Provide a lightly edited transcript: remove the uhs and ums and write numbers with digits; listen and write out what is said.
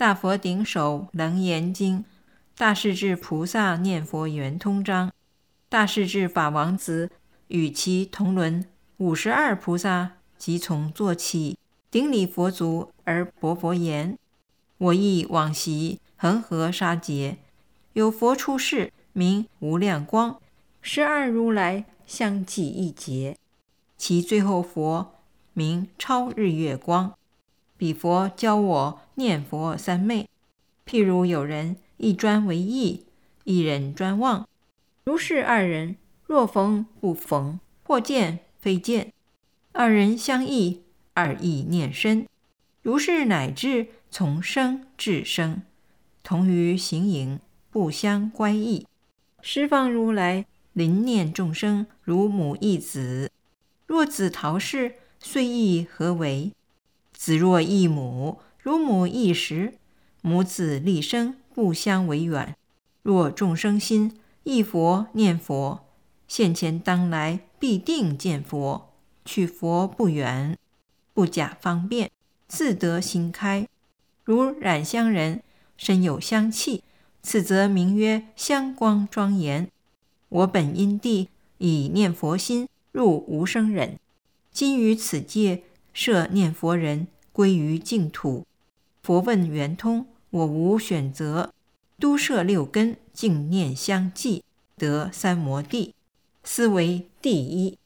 大佛顶首楞严经，大势至菩萨念佛圆通章，大势至法王子与其同伦52菩萨即从坐起，顶礼佛足而薄佛言：我忆往昔恒河沙劫，有佛出世，名无量光，12如来相继一劫，其最后佛名超日月光。彼佛教我念佛三昧，譬如有人一专为意，一人专望，如是二人，若逢不逢，或见非见，二人相异，二意念深，如是乃至从生至生，同于形影，不相乖异。十方如来临念众生，如母忆子。若子逃世，虽忆何为？子若忆母，如母忆时，母子立生，不相为远。若众生心忆佛念佛，现前当来必定见佛，去佛不远，不假方便，自得心开。如染香人身有香气，此则名曰香光庄严。我本因地以念佛心入无生忍，今于此界设念佛人，归于净土。佛问圆通，我无选择，都摄6根，净念相继，得三摩地，斯为第一。